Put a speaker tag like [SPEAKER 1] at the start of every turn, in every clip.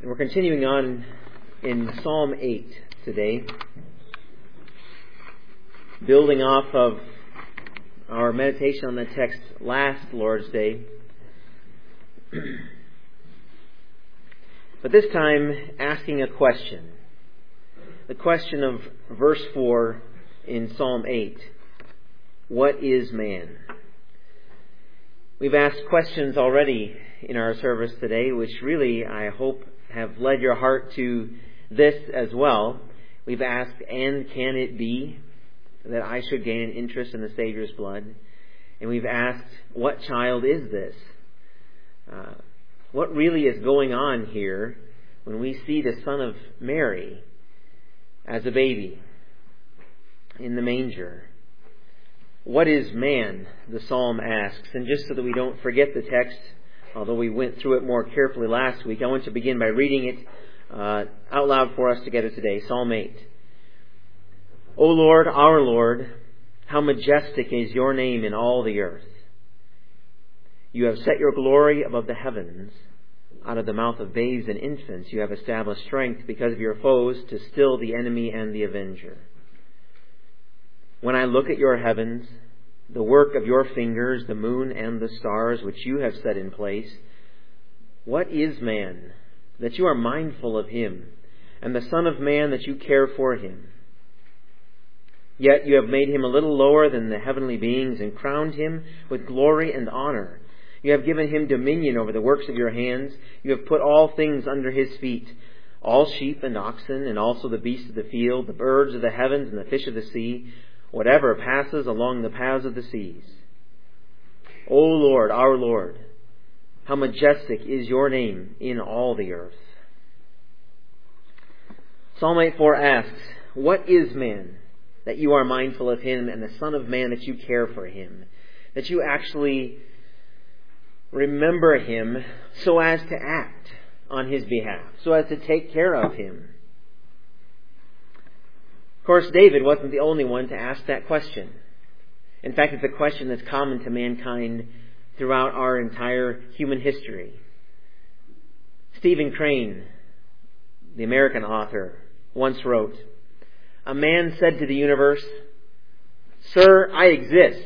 [SPEAKER 1] We're continuing on in Psalm 8 today, building off of our meditation on the text last Lord's Day. But this time asking a question. The question of verse 4 in Psalm 8. What is man? We've asked questions already in our service today, which really, I hope, have led your heart to this as well. We've asked, and can it be that I should gain an interest in the Savior's blood? And we've asked, what child is this? What really is going on here when we see the Son of Mary as a baby in the manger? What is man? The psalm asks. And just so that we don't forget the text, although we went through it more carefully last week, I want to begin by reading it out loud for us together today. Psalm 8. O Lord, our Lord, how majestic is your name in all the earth. You have set your glory above the heavens. Out of the mouth of babes and infants you have established strength because of your foes to still the enemy and the avenger. When I look at your heavens, the work of your fingers, the moon and the stars which you have set in place, what is man that you are mindful of him, and the Son of Man that you care for him? Yet you have made him a little lower than the heavenly beings and crowned him with glory and honor. You have given him dominion over the works of your hands. You have put all things under his feet, all sheep and oxen, and also the beasts of the field, the birds of the heavens and the fish of the sea, whatever passes along the paths of the seas. O Lord, our Lord, how majestic is your name in all the earth. Psalm 8:4 asks, what is man that you are mindful of him, and the Son of Man that you care for him? That you actually remember him so as to act on his behalf, so as to take care of him. Of course, David wasn't the only one to ask that question. In fact, it's a question that's common to mankind throughout our entire human history. Stephen Crane, the American author, once wrote, "A man said to the universe, 'Sir, I exist.'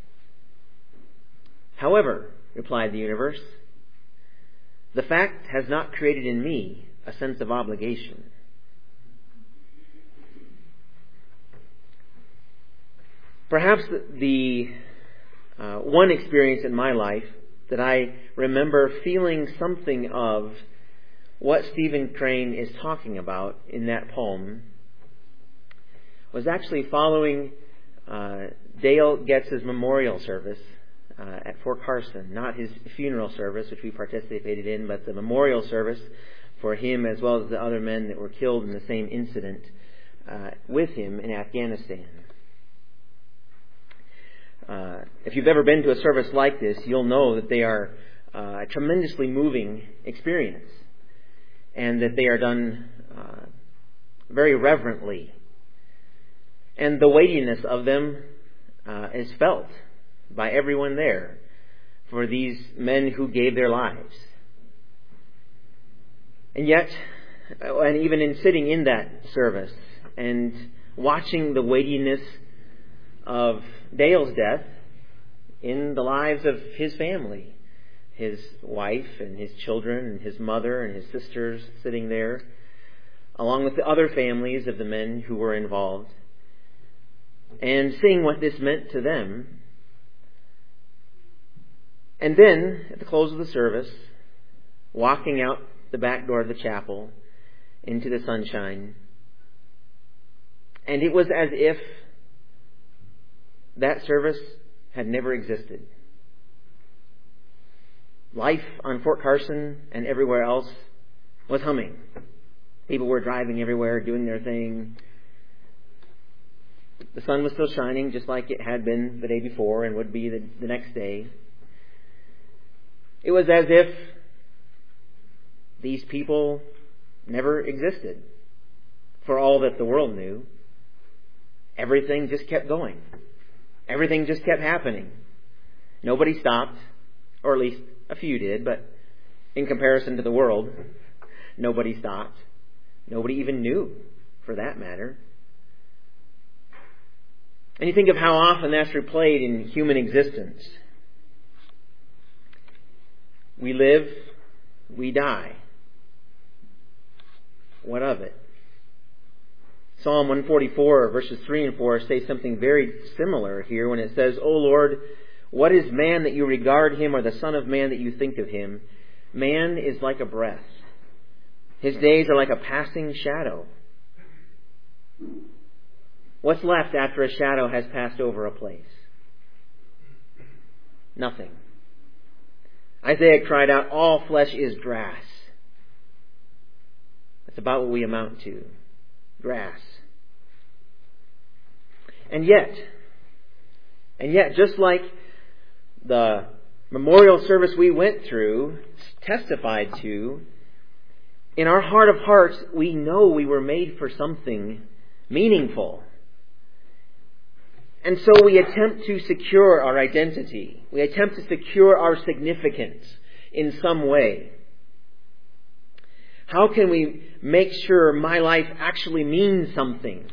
[SPEAKER 1] 'However,' replied the universe, 'the fact has not created in me a sense of obligation.'" Perhaps the one experience in my life that I remember feeling something of what Stephen Crane is talking about in that poem was actually following Dale Getz's memorial service at Fort Carson. Not his funeral service, which we participated in, but the memorial service for him as well as the other men that were killed in the same incident with him in Afghanistan. If you've ever been to a service like this, you'll know that they are a tremendously moving experience, and that they are done very reverently. And the weightiness of them is felt by everyone there for these men who gave their lives. And yet, and even in sitting in that service and watching the weightiness of Dale's death in the lives of his family, his wife and his children and his mother and his sisters sitting there, along with the other families of the men who were involved, and seeing what this meant to them. And then, at the close of the service, walking out the back door of the chapel into the sunshine, and it was as if that service had never existed. Life on Fort Carson and everywhere else was humming. People were driving everywhere, doing their thing. The sun was still shining just like it had been the day before and would be the next day. It was as if these people never existed. For all that the world knew, everything just kept going. Everything just kept happening. Nobody stopped, or at least a few did, but in comparison to the world, Nobody stopped. Nobody even knew, for that matter. And you think of how often that's replayed in human existence. We live, we die. What of it? Psalm 144 verses 3 and 4 say something very similar here when it says, O Lord, what is man that you regard him, or the son of man that you think of him? Man is like a breath. His days are like a passing shadow. What's left after a shadow has passed over a place? Nothing. Isaiah cried out, all flesh is grass. That's about what we amount to. Grass. And yet, just like the memorial service we went through testified to, in our heart of hearts, we know we were made for something meaningful. And so we attempt to secure our identity. We attempt to secure our significance in some way. How can we make sure my life actually means something?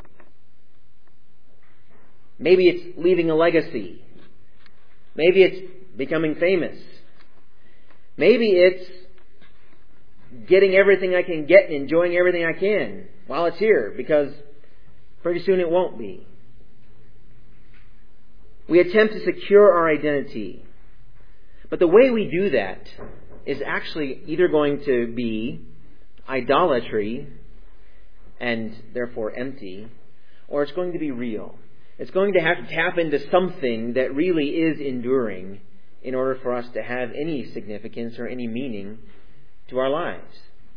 [SPEAKER 1] Maybe it's leaving a legacy. Maybe it's becoming famous. Maybe it's getting everything I can get and enjoying everything I can while it's here, because pretty soon it won't be. We attempt to secure our identity. But the way we do that is actually either going to be idolatry and therefore empty, or it's going to be real. It's going to have to tap into something that really is enduring in order for us to have any significance or any meaning to our lives.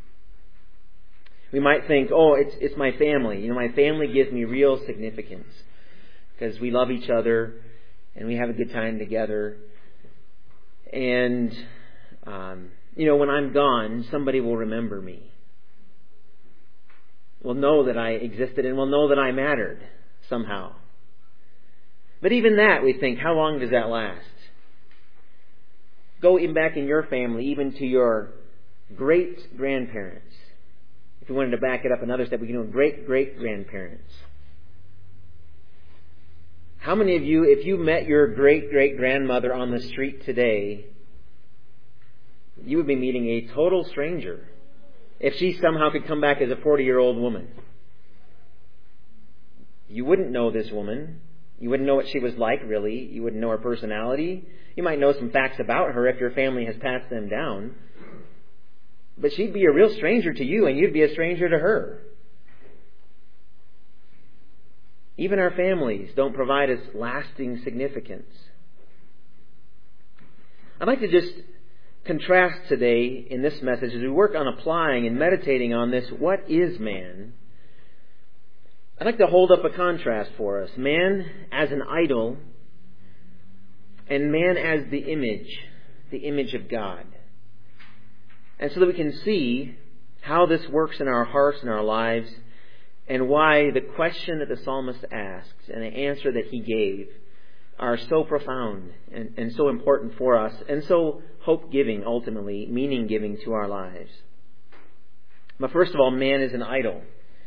[SPEAKER 1] We might think, oh, it's my family. My family gives me real significance because we love each other and we have a good time together. And, when I'm gone, somebody will remember me. Will know that I existed and will know that I mattered somehow. But even that, we think, how long does that last? Go even back in your family, even to your great-grandparents. If we wanted to back it up another step, we can do great-great-grandparents. How many of you, if you met your great-great-grandmother on the street today, you would be meeting a total stranger if she somehow could come back as a 40-year-old woman? You wouldn't know this woman. You wouldn't know what she was like, really. You wouldn't know her personality. You might know some facts about her if your family has passed them down. But she'd be a real stranger to you, and you'd be a stranger to her. Even our families don't provide us lasting significance. I'd like to just contrast today in this message as we work on applying and meditating on this, what is man? I'd like to hold up a contrast for us. Man as an idol and man as the image of God. And so that we can see how this works in our hearts and our lives, and why the question that the psalmist asks and the answer that he gave are so profound and so important for us, and so hope-giving, ultimately, meaning-giving to our lives. But first of all, man is an idol.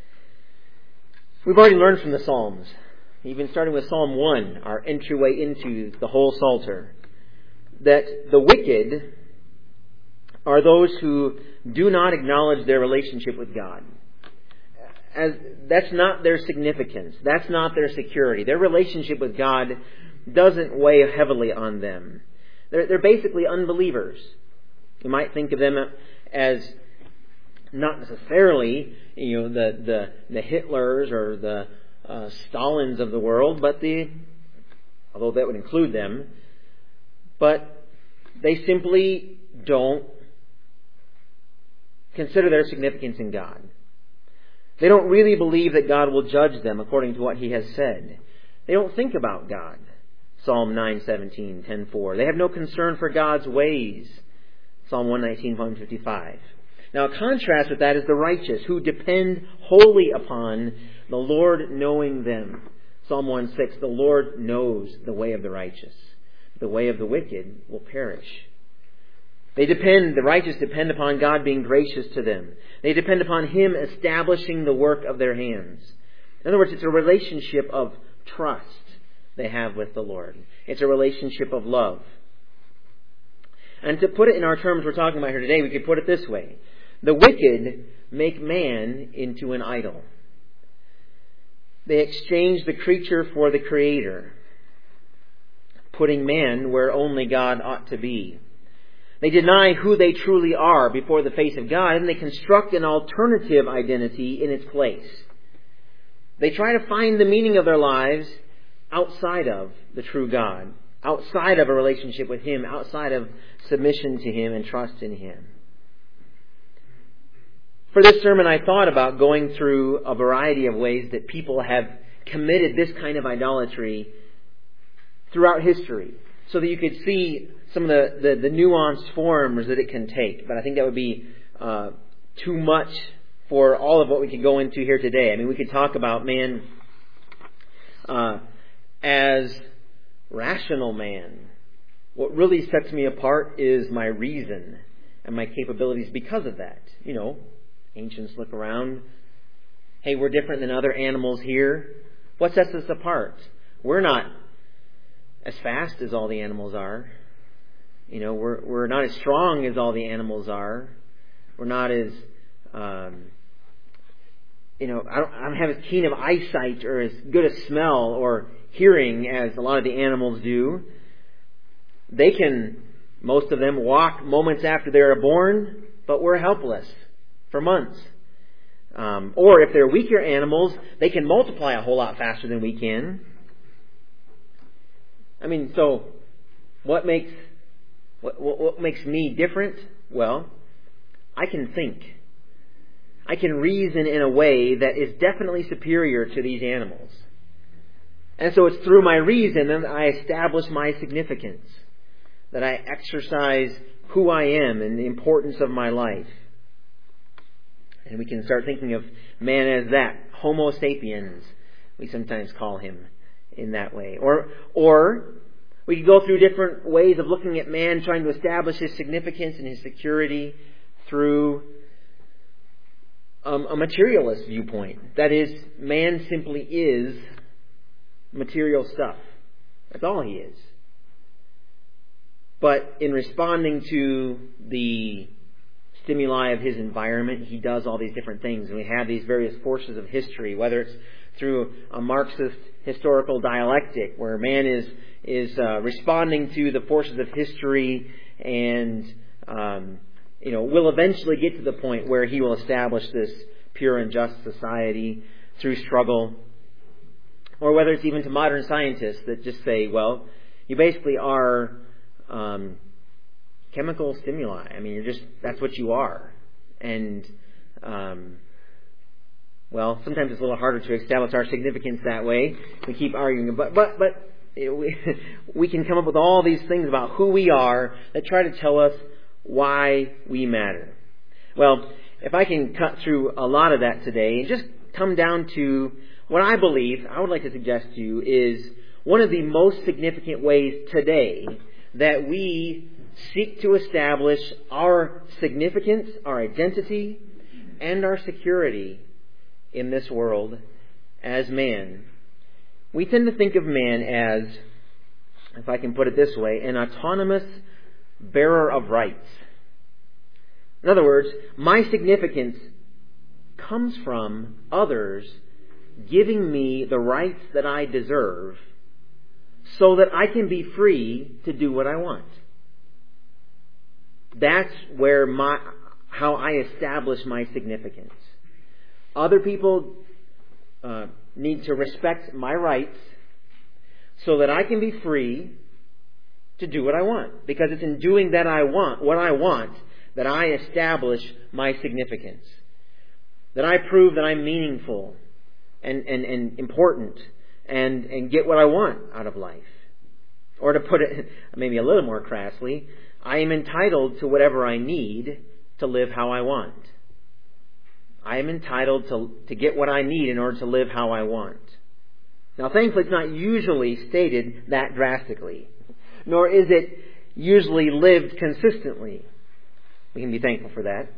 [SPEAKER 1] We've already learned from the Psalms, even starting with Psalm 1, our entryway into the whole Psalter, that the wicked are those who do not acknowledge their relationship with God. That's not their significance. That's not their security. Their relationship with God doesn't weigh heavily on them. They're basically unbelievers. You might think of them as not necessarily, the Hitlers or the Stalins of the world, but although that would include them, but they simply don't consider their significance in God. They don't really believe that God will judge them according to what He has said. They don't think about God. Psalm 9:17, 10:4. They have no concern for God's ways. Psalm 119, 155. Now, a contrast with that is the righteous, who depend wholly upon the Lord knowing them. Psalm 1:6, the Lord knows the way of the righteous. The way of the wicked will perish. The righteous depend upon God being gracious to them. They depend upon Him establishing the work of their hands. In other words, it's a relationship of trust they have with the Lord. It's a relationship of love. And to put it in our terms we're talking about here today, we could put it this way. The wicked make man into an idol. They exchange the creature for the Creator, putting man where only God ought to be. They deny who they truly are before the face of God, and they construct an alternative identity in its place. They try to find the meaning of their lives outside of the true God, outside of a relationship with Him, outside of submission to Him and trust in Him. For this sermon, I thought about going through a variety of ways that people have committed this kind of idolatry throughout history, so that you could see some of the nuanced forms that it can take. But I think that would be too much for all of what we could go into here today. I mean, we could talk about man as rational man. What really sets me apart is my reason and my capabilities because of that. You know, ancients look around. Hey, we're different than other animals here. What sets us apart? We're not as fast as all the animals are. You know, we're not as strong as all the animals are. We're not as, I don't have as keen of eyesight or as good a smell or hearing as a lot of the animals do. They can, most of them, walk moments after they are born, but we're helpless for months. Or if they're weaker animals, they can multiply a whole lot faster than we can. I mean, so what makes me different? Well, I can think. I can reason in a way that is definitely superior to these animals. And so it's through my reason that I establish my significance, that I exercise who I am and the importance of my life. And we can start thinking of man as that, Homo sapiens, we sometimes call him in that way. Or we could go through different ways of looking at man, trying to establish his significance and his security through a materialist viewpoint. That is, man simply is material stuff. That's all he is. But in responding to the stimuli of his environment, he does all these different things. And we have these various forces of history, whether it's through a Marxist historical dialectic, where man is responding to the forces of history and will eventually get to the point where he will establish this pure and just society through struggle. Or whether it's even to modern scientists that just say, well, you basically are chemical stimuli. I mean, that's what you are. And sometimes it's a little harder to establish our significance that way. We keep arguing, but we can come up with all these things about who we are that try to tell us why we matter. Well, if I can cut through a lot of that today and just come down to what I believe, I would like to suggest to you is one of the most significant ways today that we seek to establish our significance, our identity, and our security in this world as man. We tend to think of man as, if I can put it this way, an autonomous bearer of rights. In other words, my significance comes from others giving me the rights that I deserve so that I can be free to do what I want. That's where how I establish my significance. Other people need to respect my rights so that I can be free to do what I want. Because it's in doing what I want, that I establish my significance. That I prove that I'm meaningful and important and get what I want out of life. Or to put it maybe a little more crassly, I am entitled to whatever I need to live how I want. I am entitled to get what I need in order to live how I want. Now, thankfully, it's not usually stated that drastically, nor is it usually lived consistently. We can be thankful for that.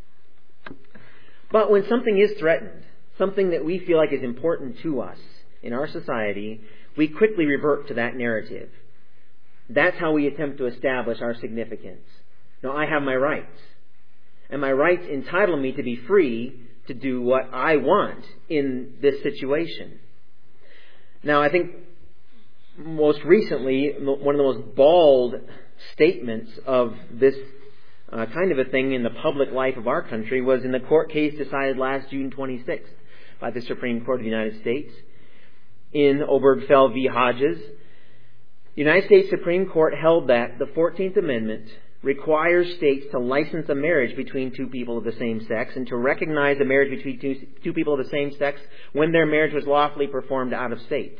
[SPEAKER 1] But when something is threatened, something that we feel like is important to us in our society, we quickly revert to that narrative. That's how we attempt to establish our significance. No, I have my rights. And my rights entitle me to be free to do what I want in this situation. Now, I think most recently, one of the most bald statements of this kind of a thing in the public life of our country was in the court case decided last June 26th by the Supreme Court of the United States in Obergefell v. Hodges. The United States Supreme Court held that the 14th Amendment requires states to license a marriage between two people of the same sex and to recognize a marriage between two people of the same sex when their marriage was lawfully performed out of state.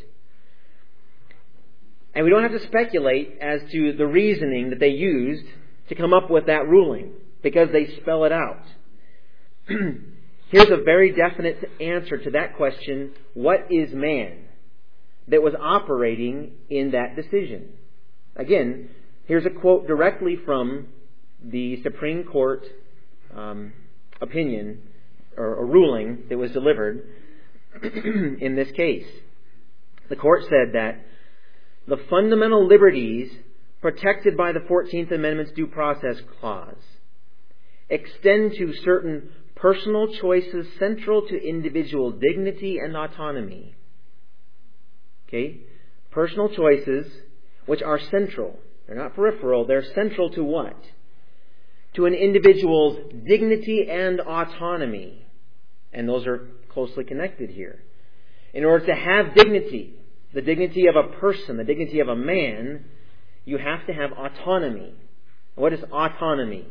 [SPEAKER 1] And we don't have to speculate as to the reasoning that they used to come up with that ruling, because they spell it out. Here's a very definite answer to that question: what is man? That was operating in that decision. Again, here's a quote directly from the Supreme Court opinion or ruling that was delivered in this case. The court said that the fundamental liberties protected by the 14th Amendment's Due Process Clause extend to certain personal choices central to individual dignity and autonomy. Okay? Personal choices which are central. They're not peripheral. They're central to what? To an individual's dignity and autonomy. And those are closely connected here. In order to have dignity, the dignity of a person, the dignity of a man, you have to have autonomy. What is autonomy?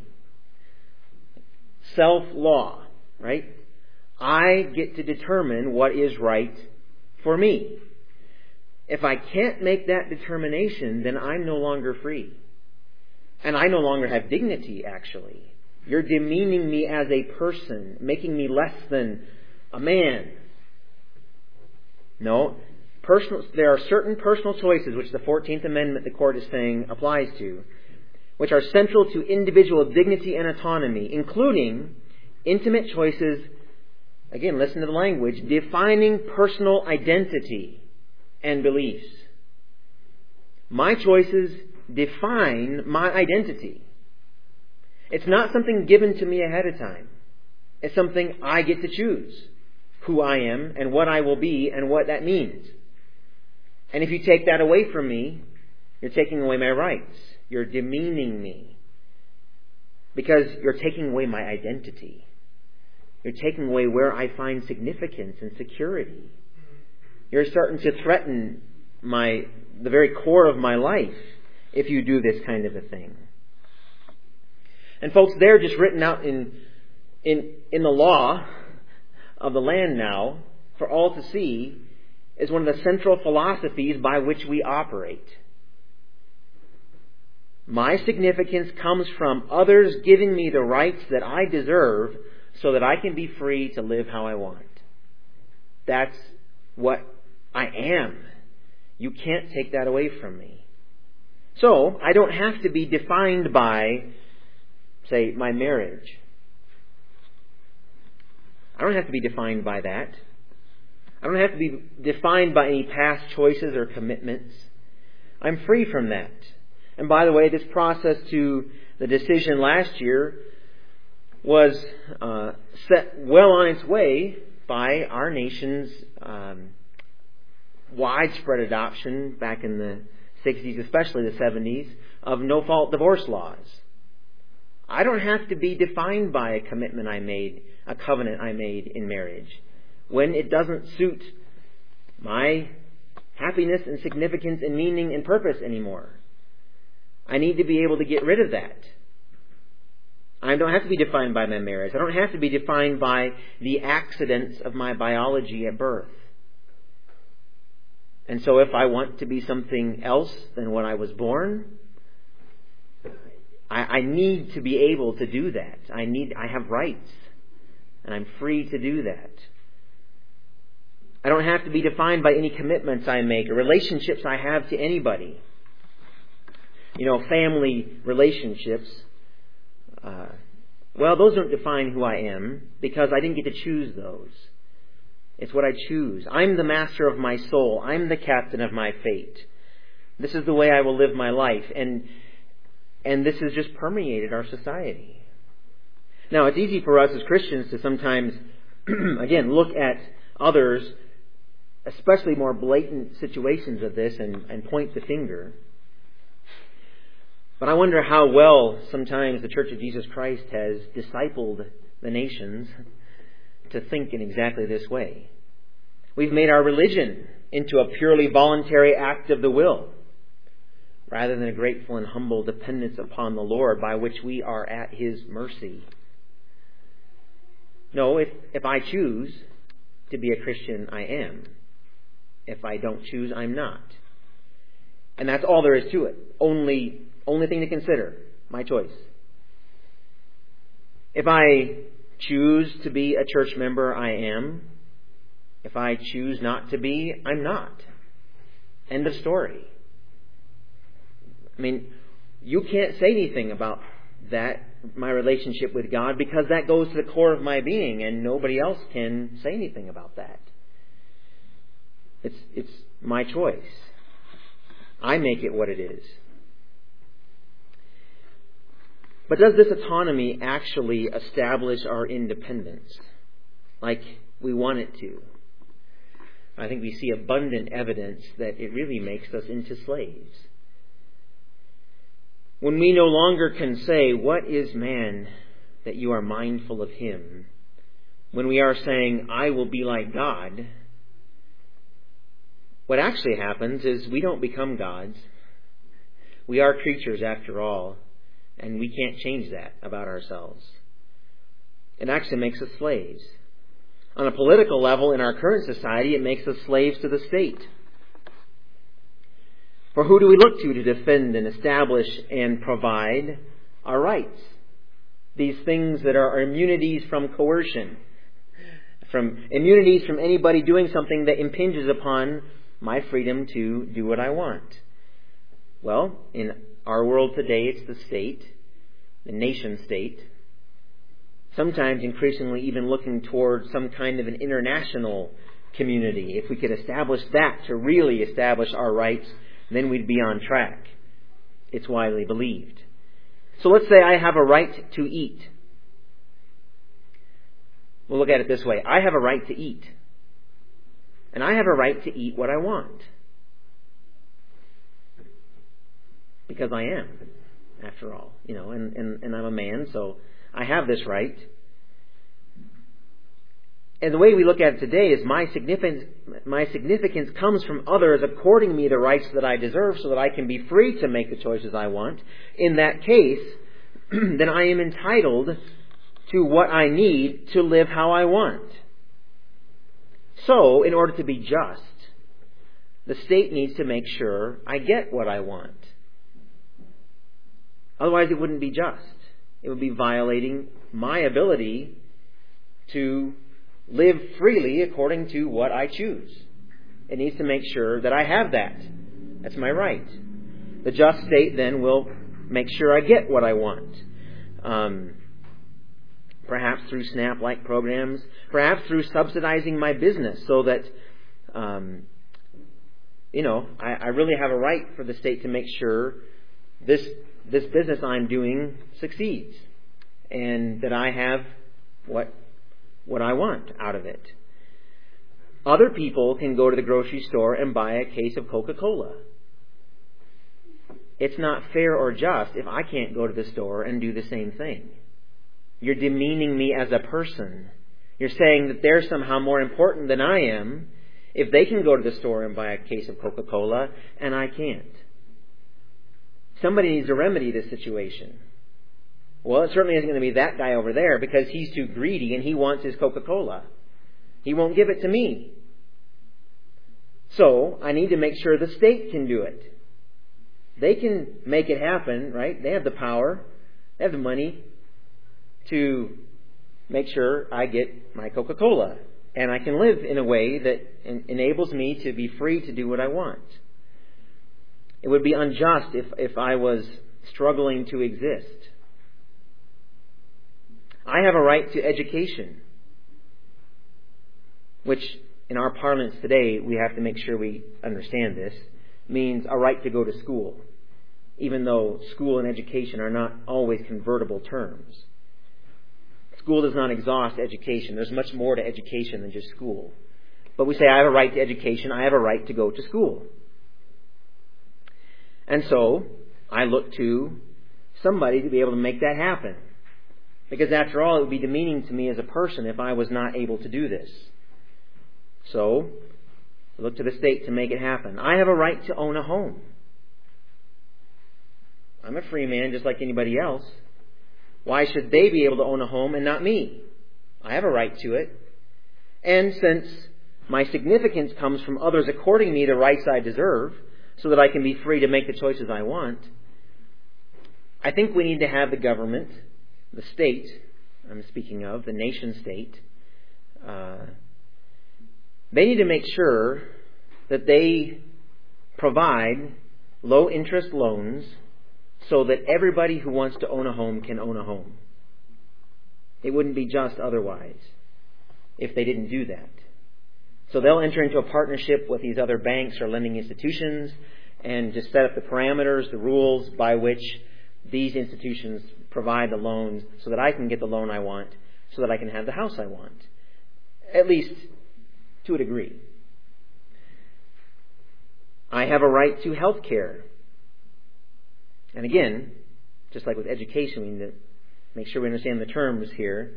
[SPEAKER 1] Self-law, right? I get to determine what is right for me. If I can't make that determination, then I'm no longer free. And I no longer have dignity, actually. You're demeaning me as a person, making me less than a man. No. There are certain personal choices which the 14th Amendment, the court is saying, applies to, which are central to individual dignity and autonomy, including intimate choices, again, listen to the language, defining personal identity and beliefs. My choices define my identity. It's not something given to me ahead of time. It's something I get to choose, who I am and what I will be and what that means. And if you take that away from me, you're taking away my rights. You're demeaning me. Because you're taking away my identity. You're taking away where I find significance and security. You're starting to threaten the very core of my life if you do this kind of a thing. And folks, they're just written out in the law of the land now for all to see, is one of the central philosophies by which we operate. My significance comes from others giving me the rights that I deserve so that I can be free to live how I want. That's what I am. You can't take that away from me. So, I don't have to be defined by, say, my marriage. I don't have to be defined by that. I don't have to be defined by any past choices or commitments. I'm free from that. And by the way, this process to the decision last year was set well on its way by our nation's widespread adoption back in the 60s, especially the 70s, of no-fault divorce laws. I don't have to be defined by a commitment I made, a covenant I made in marriage, when it doesn't suit my happiness and significance and meaning and purpose anymore. I need to be able to get rid of that. I don't have to be defined by my marriage. I don't have to be defined by the accidents of my biology at birth. And so if I want to be something else than what I was born, I need to be able to do that. I have rights. And I'm free to do that. I don't have to be defined by any commitments I make or relationships I have to anybody. You know, family relationships Well, those don't define who I am because I didn't get to choose those. It's what I choose. I'm the master of my soul. I'm the captain of my fate. This is the way I will live my life. And this has just permeated our society. Now, it's easy for us as Christians to sometimes, again, look at others, especially more blatant situations of this, and point the finger. But I wonder how well sometimes the Church of Jesus Christ has discipled the nations to think in exactly this way. We've made our religion into a purely voluntary act of the will, rather than a grateful and humble dependence upon the Lord by which we are at His mercy. No, if I choose to be a Christian, I am. If I don't choose, I'm not. And that's all there is to it. Only thing to consider. My choice. If I choose to be a church member, I am. If I choose not to be, I'm not. End of story. I mean, you can't say anything about that, my relationship with God, because that goes to the core of my being, and nobody else can say anything about that. It's my choice. I make it what it is. But does this autonomy actually establish our independence like we want it to? I think we see abundant evidence that it really makes us into slaves. When we no longer can say, "What is man that you are mindful of him?" When we are saying, "I will be like God," what actually happens is we don't become gods. We are creatures after all, and we can't change that about ourselves. It actually makes us slaves. On a political level, in our current society, it makes us slaves to the state. For who do we look to defend and establish and provide our rights? These things that are immunities from coercion, from immunities from anybody doing something that impinges upon my freedom to do what I want. Well, in our world today, it's the state, the nation state. Sometimes increasingly even looking toward some kind of an international community. If we could establish that to really establish our rights, then we'd be on track. It's widely believed. So let's say I have a right to eat. We'll look at it this way. I have a right to eat. And I have a right to eat what I want. Because I am, after all. And I'm a man, so I have this right. And the way we look at it today is my significance comes from others according me the rights that I deserve so that I can be free to make the choices I want. In that case, then I am entitled to what I need to live how I want. So, in order to be just, the state needs to make sure I get what I want. Otherwise, it wouldn't be just. It would be violating my ability to live freely according to what I choose. It needs to make sure that I have that. That's my right. The just state then will make sure I get what I want. Perhaps through SNAP-like programs, perhaps through subsidizing my business so that, I really have a right for the state to make sure this business I'm doing succeeds and that I have what I want out of it. Other people can go to the grocery store and buy a case of Coca-Cola. It's not fair or just if I can't go to the store and do the same thing. You're demeaning me as a person. You're saying that they're somehow more important than I am if they can go to the store and buy a case of Coca-Cola and I can't. Somebody needs to remedy this situation. Well, it certainly isn't going to be that guy over there because he's too greedy and he wants his Coca-Cola. He won't give it to me. So, I need to make sure the state can do it. They can make it happen, right? They have the power. They have the money to make sure I get my Coca-Cola. And I can live in a way that enables me to be free to do what I want. It would be unjust if I was struggling to exist. I have a right to education, which in our parlance today, we have to make sure we understand this, means a right to go to school, even though school and education are not always convertible terms. School does not exhaust education. There's much more to education than just school. But we say, I have a right to education. I have a right to go to school. And so, I look to somebody to be able to make that happen. Because after all, it would be demeaning to me as a person if I was not able to do this. So, I look to the state to make it happen. I have a right to own a home. I'm a free man just like anybody else. Why should they be able to own a home and not me? I have a right to it. And since my significance comes from others according me the rights I deserve, so that I can be free to make the choices I want, I think we need to have the government, the state, I'm speaking of, the nation state, they need to make sure that they provide low interest loans so that everybody who wants to own a home can own a home. It wouldn't be just otherwise if they didn't do that. So they'll enter into a partnership with these other banks or lending institutions and just set up the parameters, the rules by which these institutions provide the loans so that I can get the loan I want, so that I can have the house I want. At least to a degree. I have a right to health care. And again, just like with education, we need to make sure we understand the terms here.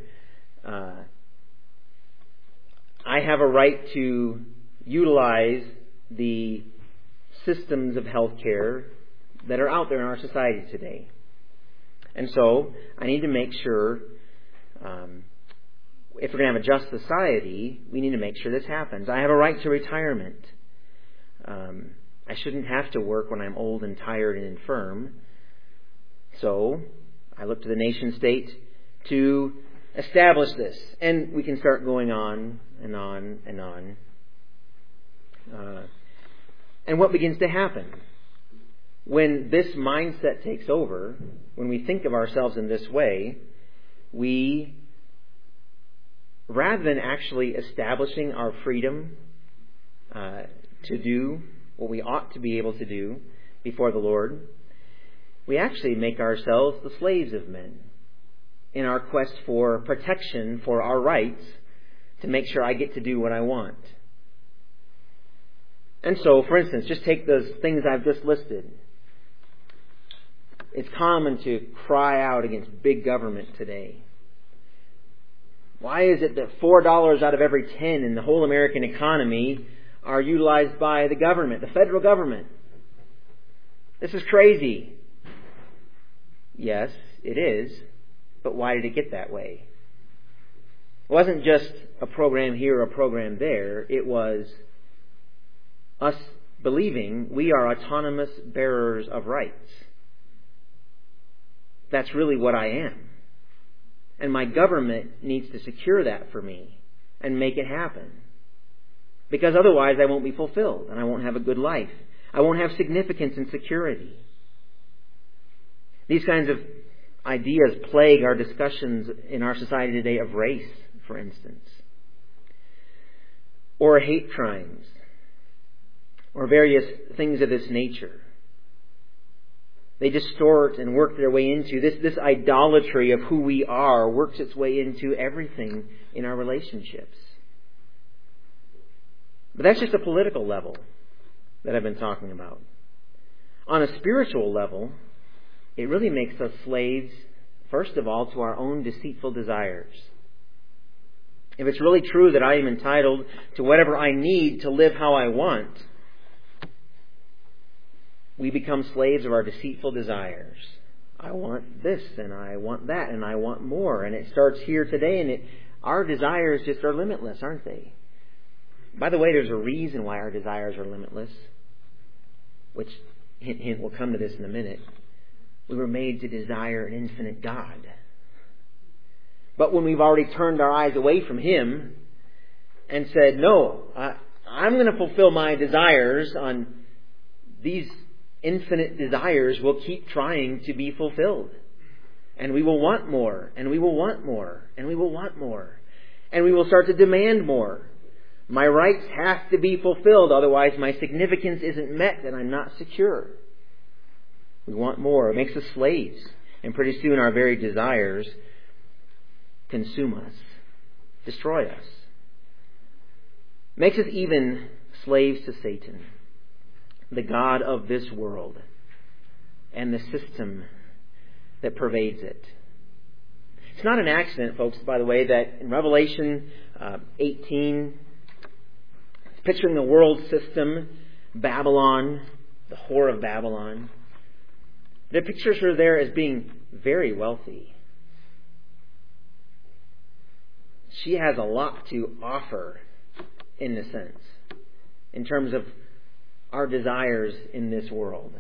[SPEAKER 1] I have a right to utilize the systems of health care that are out there in our society today. And so, I need to make sure, if we're going to have a just society, we need to make sure this happens. I have a right to retirement. I shouldn't have to work when I'm old and tired and infirm. So, I look to the nation state to establish this. And we can start going on and on and on. And what begins to happen? When this mindset takes over, when we think of ourselves in this way, we, rather than actually establishing our freedom to do what we ought to be able to do before the Lord, we actually make ourselves the slaves of men in our quest for protection for our rights to make sure I get to do what I want. And so, for instance, just take those things I've just listed. It's common to cry out against big government today. Why is it that $4 out of every 10 in the whole American economy are utilized by the government, the federal government? This is crazy. Yes, it is. But why did it get that way? It wasn't just a program here or a program there. It was us believing we are autonomous bearers of rights. That's really what I am. And my government needs to secure that for me and make it happen. Because otherwise I won't be fulfilled and I won't have a good life. I won't have significance and security. These kinds of ideas plague our discussions in our society today of race, for instance. Or hate crimes. Or various things of this nature. They distort and work their way into this idolatry of who we are works its way into everything in our relationships. But that's just a political level that I've been talking about. On a spiritual level, it really makes us slaves, first of all, to our own deceitful desires. If it's really true that I am entitled to whatever I need to live how I want, we become slaves of our deceitful desires. I want this and I want that and I want more. And it starts here today, and our desires just are limitless, aren't they? By the way, there's a reason why our desires are limitless, which, hint, hint, we'll come to this in a minute. We were made to desire an infinite God. But when we've already turned our eyes away from Him and said, no, I'm going to fulfill my desires on these infinite desires will keep trying to be fulfilled. And we will want more, and we will want more, and we will want more. And we will start to demand more. My rights have to be fulfilled, otherwise my significance isn't met and I'm not secure. We want more. It makes us slaves. And pretty soon our very desires consume us, destroy us. It makes us even slaves to Satan, the god of this world, and the system that pervades it. It's not an accident, folks, by the way, that in Revelation 18, it's picturing the world system, Babylon, the whore of Babylon. The pictures her there as being very wealthy. She has a lot to offer, in a sense, in terms of our desires in this world.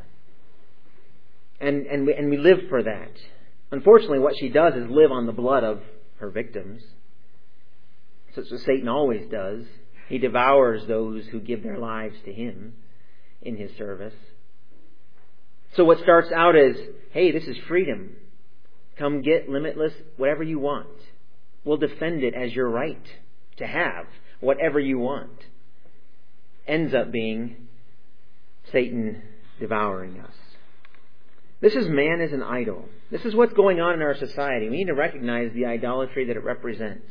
[SPEAKER 1] And we live for that. Unfortunately, what she does is live on the blood of her victims. So that's what Satan always does. He devours those who give their lives to him in his service. So what starts out as, hey, this is freedom. Come get limitless whatever you want. We'll defend it as your right to have whatever you want. Ends up being Satan devouring us. This is man as an idol. This is what's going on in our society. We need to recognize the idolatry that it represents.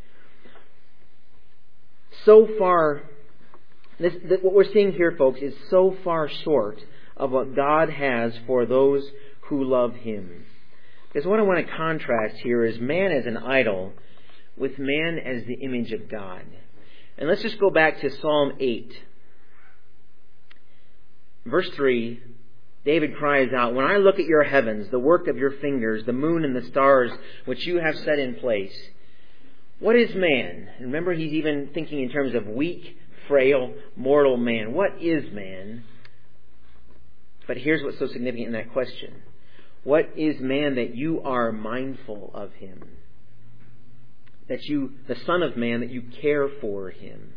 [SPEAKER 1] So far, what we're seeing here, folks, is so far short of what God has for those who love him. Because what I want to contrast here is man as an idol with man as the image of God. And let's just go back to Psalm 8. Verse 3, David cries out, "When I look at your heavens, the work of your fingers, the moon and the stars which you have set in place, what is man?" And remember, he's even thinking in terms of weak, frail, mortal man. What is man? But here's what's so significant in that question. What is man that you are mindful of him? That you, the Son of Man, that you care for him.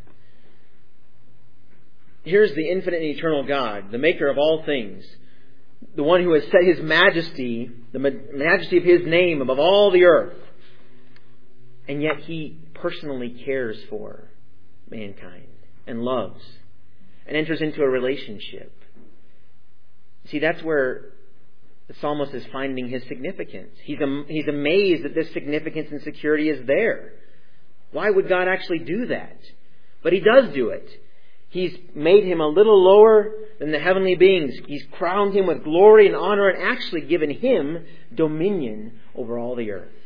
[SPEAKER 1] Here's the infinite and eternal God, the maker of all things, the one who has set his majesty, the majesty of his name above all the earth. And yet he personally cares for mankind and loves and enters into a relationship. See, that's where the psalmist is finding his significance. He's amazed that this significance and security is there. Why would God actually do that? But he does do it. He's made him a little lower than the heavenly beings. He's crowned him with glory and honor and actually given him dominion over all the earth.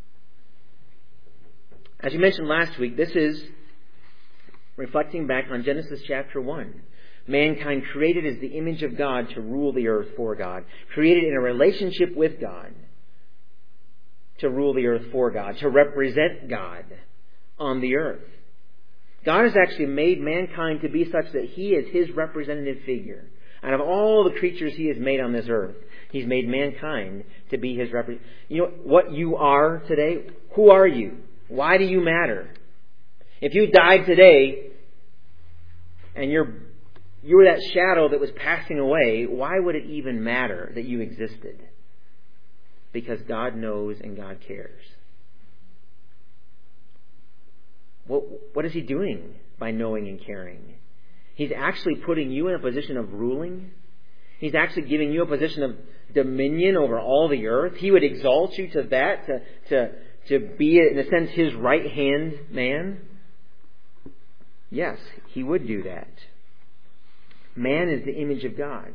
[SPEAKER 1] As you mentioned last week, this is reflecting back on Genesis chapter 1. Mankind created as the image of God to rule the earth for God. Created in a relationship with God to rule the earth for God. To represent God on the earth. God has actually made mankind to be such that he is his representative figure. Out of all the creatures he has made on this earth, he's made mankind to be his representative. You know what you are today? Who are you? Why do you matter? If you died today and you were that shadow that was passing away, why would it even matter that you existed? Because God knows and God cares. What is he doing by knowing and caring? He's actually putting you in a position of ruling. He's actually giving you a position of dominion over all the earth. He would exalt you to that, to be, in a sense, his right-hand man. Yes, he would do that. Man is the image of God.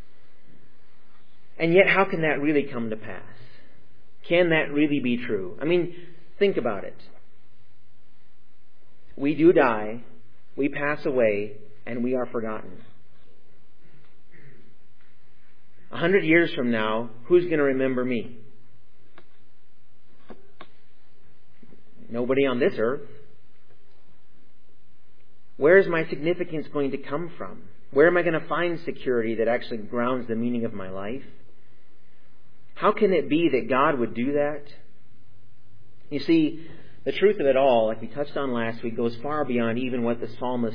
[SPEAKER 1] And yet, how can that really come to pass? Can that really be true? I mean, think about it. We do die, we pass away, and we are forgotten. 100 years from now, who's going to remember me? Nobody on this earth. Where is my significance going to come from? Where am I going to find security that actually grounds the meaning of my life? How can it be that God would do that? You see, the truth of it all, like we touched on last week, goes far beyond even what the psalmist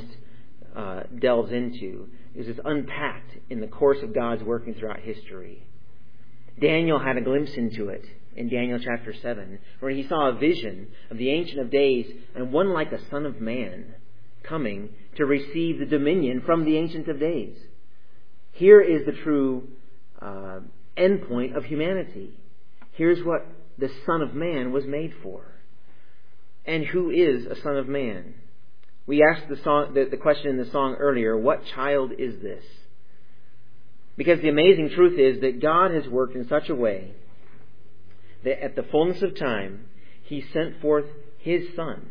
[SPEAKER 1] delves into. It's unpacked in the course of God's working throughout history. Daniel had a glimpse into it in Daniel chapter 7, where he saw a vision of the Ancient of Days and one like a Son of Man coming to receive the dominion from the Ancient of Days. Here is the true endpoint of humanity. Here's what the Son of Man was made for. And who is a Son of Man? We asked the question in the song earlier, what child is this? Because the amazing truth is that God has worked in such a way that at the fullness of time, He sent forth His Son,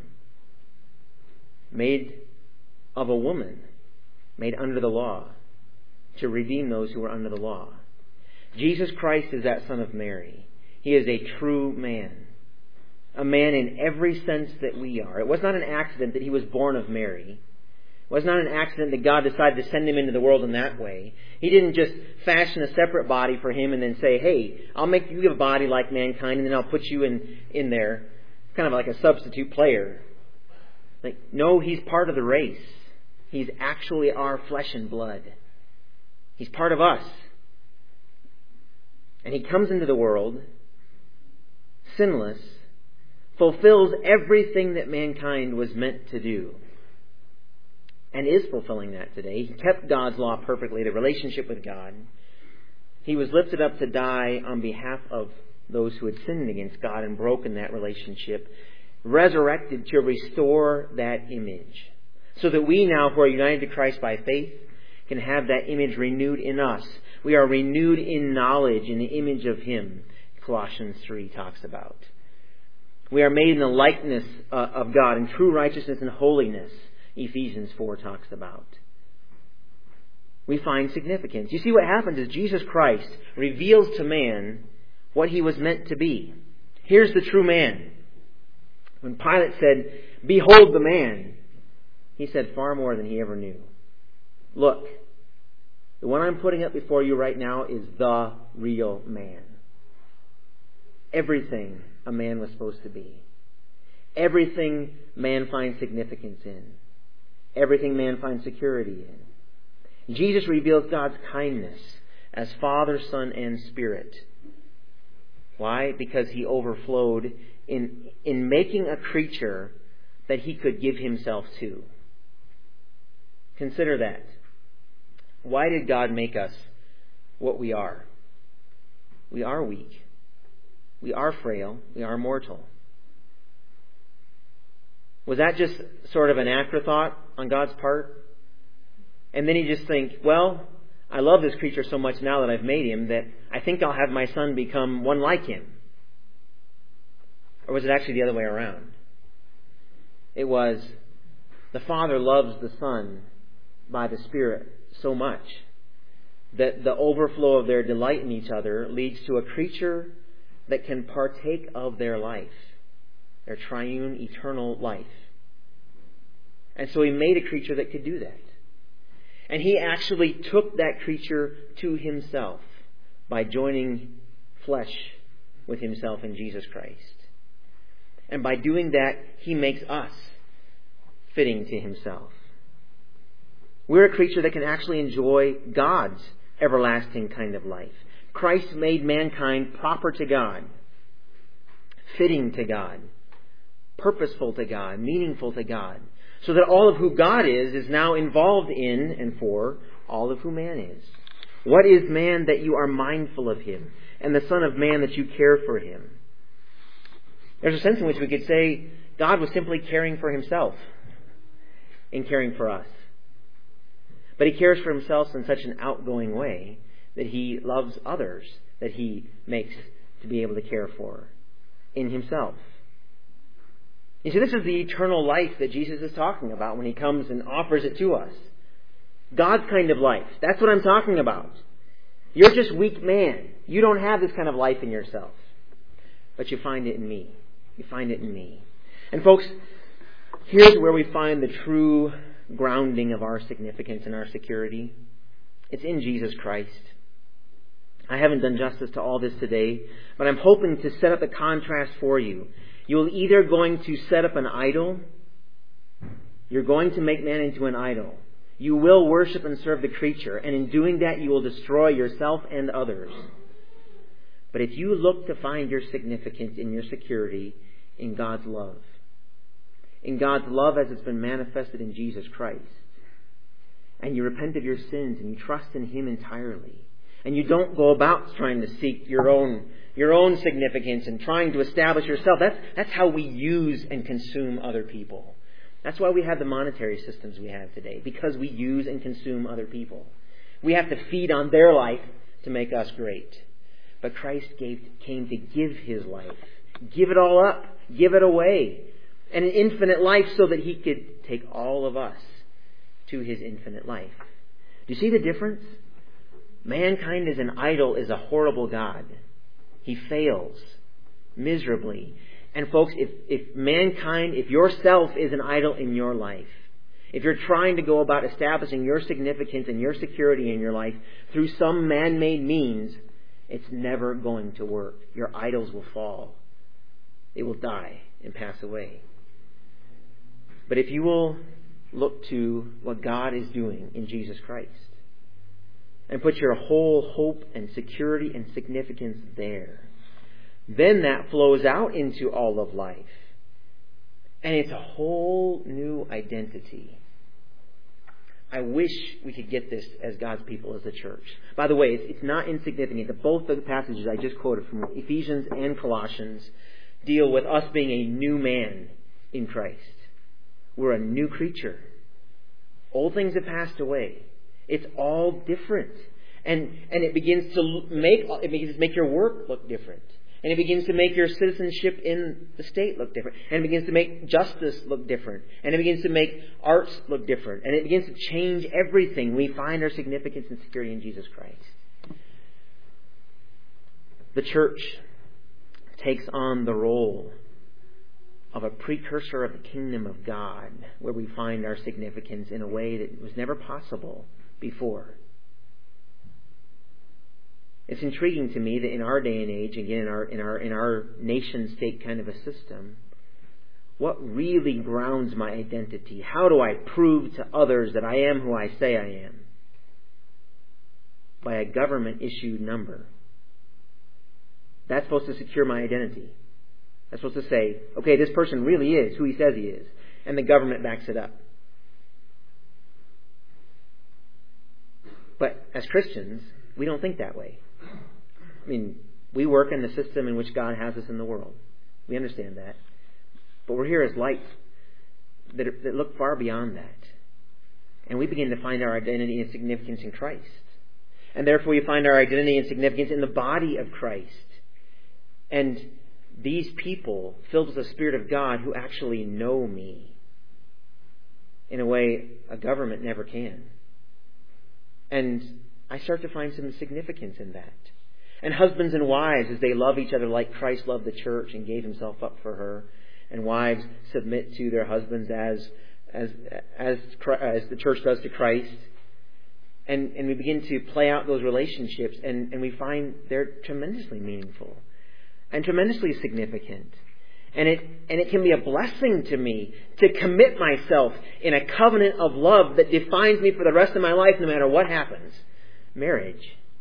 [SPEAKER 1] made of a woman, made under the law, to redeem those who were under the law. Jesus Christ is that Son of Mary. He is a true man. A man in every sense that we are. It was not an accident that He was born of Mary. It was not an accident that God decided to send Him into the world in that way. He didn't just fashion a separate body for Him and then say, hey, I'll make you a body like mankind and then I'll put you in there. Kind of like a substitute player. No, He's part of the race. He's actually our flesh and blood. He's part of us. And He comes into the world, sinless, fulfills everything that mankind was meant to do. And is fulfilling that today. He kept God's law perfectly, the relationship with God. He was lifted up to die on behalf of those who had sinned against God and broken that relationship. Resurrected to restore that image. So that we now, who are united to Christ by faith, can have that image renewed in us. We are renewed in knowledge in the image of Him, Colossians 3 talks about. We are made in the likeness of God in true righteousness and holiness, Ephesians 4 talks about. We find significance. You see, what happens is Jesus Christ reveals to man what He was meant to be. Here's the true man. When Pilate said, behold the man, He said far more than he ever knew. Look, the one I'm putting up before you right now is the real man. Everything a man was supposed to be. Everything man finds significance in. Everything man finds security in. Jesus reveals God's kindness as Father, Son, and Spirit. Why? Because He overflowed in making a creature that He could give Himself to. Consider that. Why did God make us what we are? We are weak. We are frail. We are mortal. Was that just sort of an afterthought on God's part? And then He just think, well, I love this creature so much now that I've made him that I think I'll have my son become one like him. Or was it actually the other way around? It was the Father loves the Son by the Spirit so much that the overflow of their delight in each other leads to a creature that can partake of their life, their triune, eternal life. And so He made a creature that could do that. And He actually took that creature to Himself by joining flesh with Himself in Jesus Christ. And by doing that, He makes us fitting to Himself. We're a creature that can actually enjoy God's everlasting kind of life. Christ made mankind proper to God, fitting to God, purposeful to God, meaningful to God, so that all of who God is now involved in and for all of who man is. What is man that you are mindful of him, and the Son of Man that you care for him? There's a sense in which we could say God was simply caring for Himself in caring for us. But He cares for Himself in such an outgoing way that He loves others that He makes to be able to care for in Himself. You see, this is the eternal life that Jesus is talking about when He comes and offers it to us. God's kind of life. That's what I'm talking about. You're just weak man. You don't have this kind of life in yourself. But you find it in me. You find it in me. And folks, here's where we find the true grounding of our significance and our security. It's in Jesus Christ. I haven't done justice to all this today, but I'm hoping to set up a contrast for you. You're either going to set up an idol, you're going to make man into an idol. You will worship and serve the creature, and in doing that you will destroy yourself and others. But if you look to find your significance and your security in God's love as it's been manifested in Jesus Christ, and you repent of your sins and you trust in Him entirely, and you don't go about trying to seek your own significance and trying to establish yourself, that's how we use and consume other people. That's why we have the monetary systems we have today, because we use and consume other people. We have to feed on their life to make us great. But Christ came to give His life. Give it all up. Give it away. And an infinite life so that He could take all of us to His infinite life. Do you see the difference? Mankind as an idol is a horrible God. He fails miserably. And folks, if yourself is an idol in your life, if you're trying to go about establishing your significance and your security in your life through some man-made means, it's never going to work. Your idols will fall. They will die and pass away. But if you will look to what God is doing in Jesus Christ and put your whole hope and security and significance there, then that flows out into all of life. And it's a whole new identity. I wish we could get this as God's people, as the church. By the way, it's not insignificant that both the passages I just quoted from Ephesians and Colossians deal with us being a new man in Christ. We're a new creature. Old things have passed away. It's all different. And it begins to make your work look different. And it begins to make your citizenship in the state look different. And it begins to make justice look different. And it begins to make arts look different. And it begins to change everything. We find our significance and security in Jesus Christ. The church takes on the role of a precursor of the kingdom of God, where we find our significance in a way that was never possible before. It's intriguing to me that in our day and age, again in our nation state kind of a system, what really grounds my identity? How do I prove to others that I am who I say I am? By a government issued number. That's supposed to secure my identity. That's supposed to say, okay, this person really is who he says he is, and the government backs it up. But as Christians, we don't think that way. I mean, we work in the system in which God has us in the world. We understand that. But we're here as lights that look far beyond that. And we begin to find our identity and significance in Christ. And therefore we find our identity and significance in the body of Christ. And these people, filled with the Spirit of God, who actually know me in a way a government never can. And I start to find some significance in that. And husbands and wives, as they love each other like Christ loved the church and gave Himself up for her, and wives submit to their husbands as the church does to Christ, and we begin to play out those relationships, and we find they're tremendously meaningful and tremendously significant. And it can be a blessing to me to commit myself in a covenant of love that defines me for the rest of my life, no matter what happens. Marriage.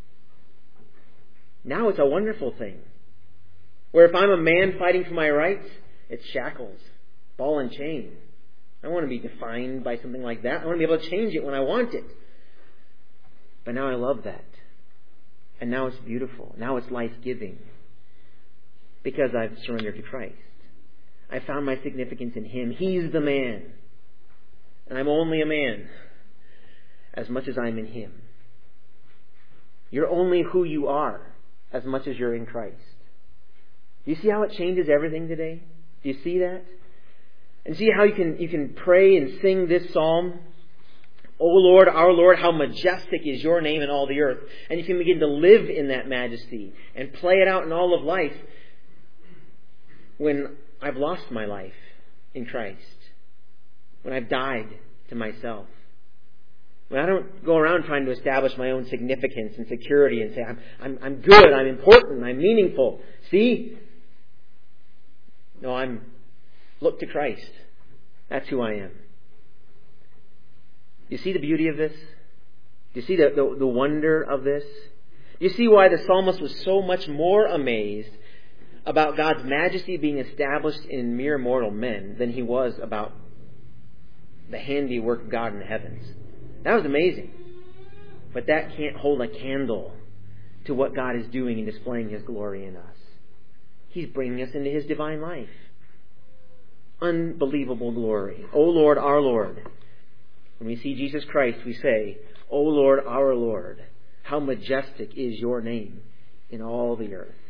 [SPEAKER 1] Now it's a wonderful thing. Where if I'm a man fighting for my rights, it's shackles, ball and chain. I don't want to be defined by something like that. I want to be able to change it when I want it. But now I love that. And now it's beautiful. Now it's life-giving. Because I've surrendered to Christ. I found my significance in Him. He's the man. And I'm only a man as much as I'm in Him. You're only who you are as much as you're in Christ. Do you see how it changes everything today? Do you see that? And see how you can pray and sing this psalm? O Lord, our Lord, how majestic is your name in all the earth. And you can begin to live in that majesty and play it out in all of life when I've lost my life in Christ. When I've died to myself. When I don't go around trying to establish my own significance and security and say, I'm good, I'm important, I'm meaningful. See? No, look to Christ. That's who I am. You see the beauty of this? Do you see the wonder of this? Do You see why the psalmist was so much more amazed about God's majesty being established in mere mortal men than he was about the handiwork of God in the heavens. That was amazing. But that can't hold a candle to what God is doing in displaying His glory in us. He's bringing us into His divine life. Unbelievable glory. O Lord, our Lord. When we see Jesus Christ, we say, O Lord, our Lord, how majestic is your name in all the earth.